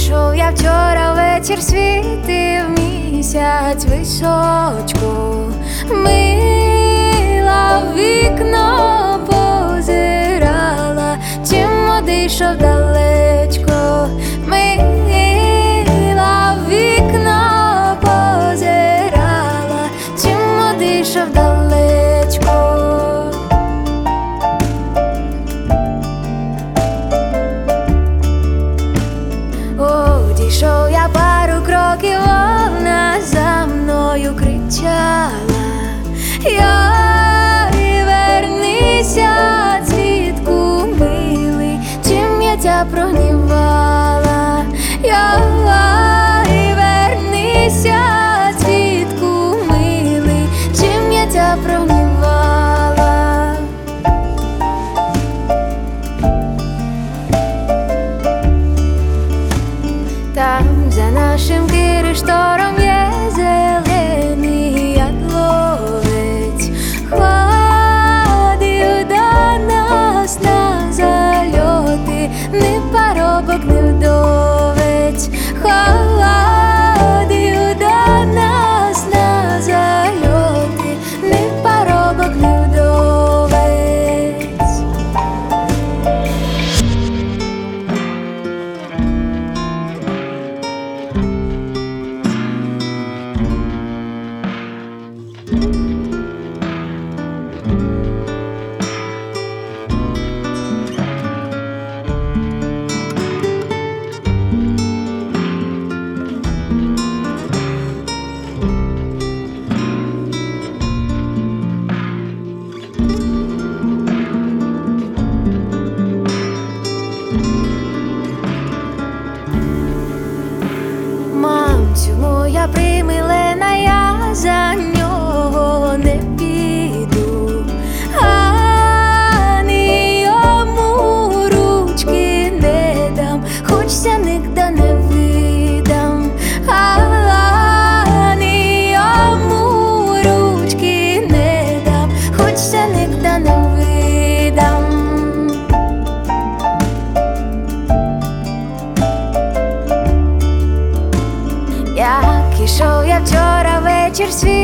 Ішов я вчора вечір, світив місяць височко, мила в вікно позирала, чим одійшов далечко, мила в вікно позирала, чим одійшов далечко. Одійшов я пару кроків, вона за мною кричала: «Йой, вернися, цвітку милий, чим я тя прогнівала? Йой, вернися, цвітку милий, чим я тя прогнівала?» Там за нашим кириштором є зелений ядловець, ходив до нас на зальоти, не парубок, не вдовець, ходив до нас на зальоти, не парубок, не вдовець. Мамцю моя примилена, я за нього не піду, ані йому ручки не дам, хоч сяник да не видам, ані йому ручки не дам, хоч сяник да не видам. Як ішов я вчора вечір, світ